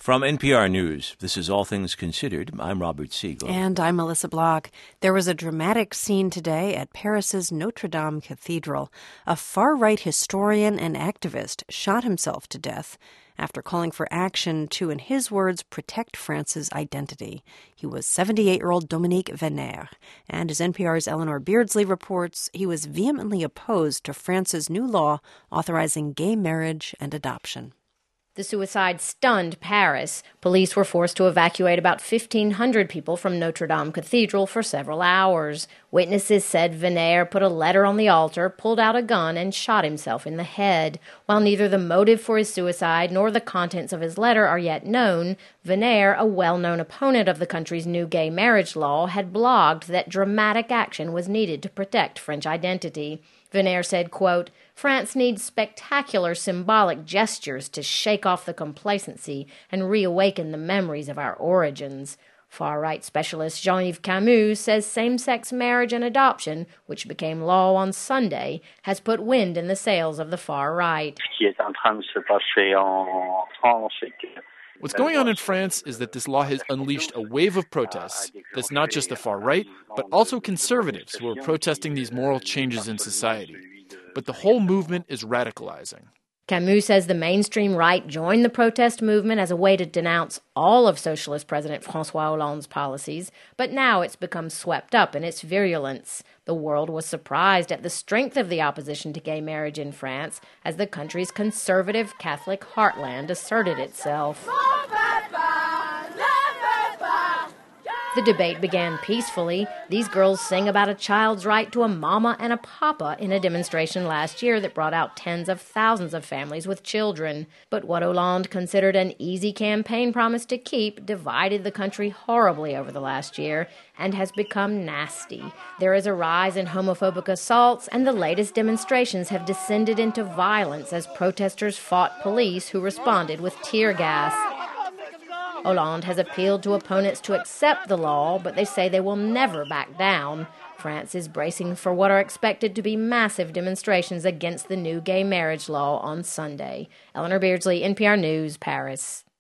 From NPR News, this is All Things Considered. I'm Robert Siegel. And I'm Melissa Block. There was a dramatic scene today at Paris's Notre Dame Cathedral. A far-right historian and activist shot himself to death after calling for action to, in his words, protect France's identity. He was 78-year-old Dominique Venère, and as NPR's Eleanor Beardsley reports, he was vehemently opposed to France's new law authorizing gay marriage and adoption. The suicide stunned Paris. Police were forced to evacuate about 1,500 people from Notre Dame Cathedral for several hours. Witnesses said Venère put a letter on the altar, pulled out a gun, and shot himself in the head. While neither the motive for his suicide nor the contents of his letter are yet known, Venère, a well-known opponent of the country's new gay marriage law, had blogged that dramatic action was needed to protect French identity. Venère said, quote, "France needs spectacular symbolic gestures to shake off the complacency and reawaken the memories of our origins." Far-right specialist Jean-Yves Camus says same-sex marriage and adoption, which became law on Sunday, has put wind in the sails of the far right. What's going on in France is that this law has unleashed a wave of protests that's not just the far right, but also conservatives who are protesting these moral changes in society. But the whole movement is radicalizing. Camus says the mainstream right joined the protest movement as a way to denounce all of socialist President François Hollande's policies, but now it's become swept up in its virulence. The world was surprised at the strength of the opposition to gay marriage in France as the country's conservative Catholic heartland asserted itself. The debate began peacefully. These girls sang about a child's right to a mama and a papa in a demonstration last year that brought out tens of thousands of families with children. But what Hollande considered an easy campaign promise to keep divided the country horribly over the last year and has become nasty. There is a rise in homophobic assaults, and the latest demonstrations have descended into violence as protesters fought police who responded with tear gas. Hollande has appealed to opponents to accept the law, but they say they will never back down. France is bracing for what are expected to be massive demonstrations against the new gay marriage law on Sunday. Eleanor Beardsley, NPR News, Paris.